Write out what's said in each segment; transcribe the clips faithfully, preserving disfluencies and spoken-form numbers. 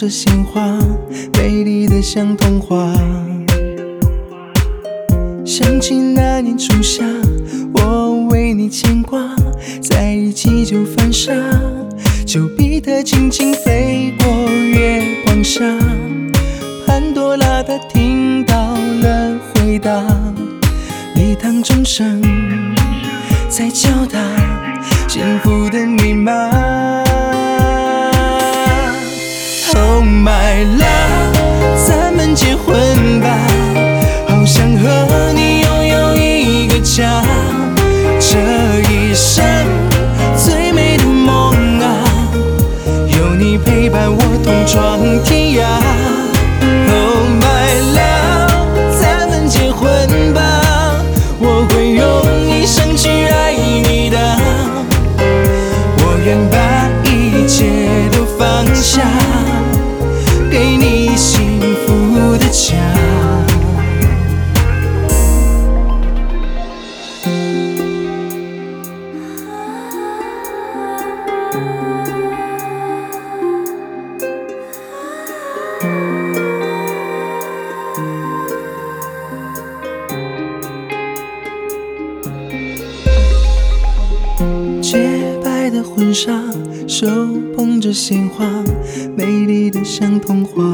着鲜花，美丽的像童话。想起那年初夏，我为你牵挂，在一起就犯傻，丘比特轻轻飞过月光下，潘多拉她听到了回答，礼堂钟声在敲打幸福的密码。Oh my love， 咱们结婚吧，好想和你拥有一个家，这一生最美的梦啊，有你陪伴我同闯天涯。Oh my love， 咱们结婚吧，我会用一生去爱你的，我愿把一切都放下，给你幸福的家。洁白的婚纱，手捧着鲜花，美丽的像童话。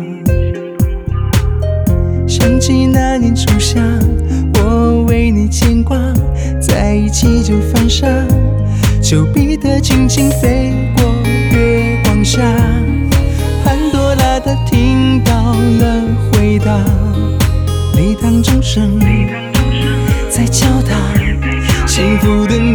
想起那年初夏，我为你牵挂，在一起就犯傻，丘比特轻轻飞过月光下，潘多拉她听到了回答，礼堂钟声在敲打幸福的